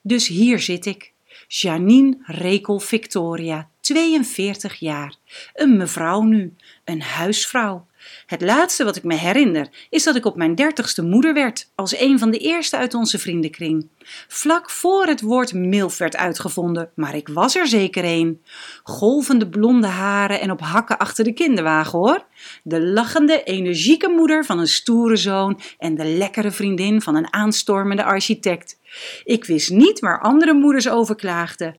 Dus hier zit ik, Janine Rekel Victoria, 42 jaar. Een mevrouw nu, een huisvrouw. Het laatste wat ik me herinner is dat ik op mijn 30ste moeder werd, als een van de eerste uit onze vriendenkring. Vlak voor het woord MILF werd uitgevonden, maar ik was er zeker een. Golvende blonde haren en op hakken achter de kinderwagen hoor. De lachende, energieke moeder van een stoere zoon en de lekkere vriendin van een aanstormende architect. Ik wist niet waar andere moeders over klaagden.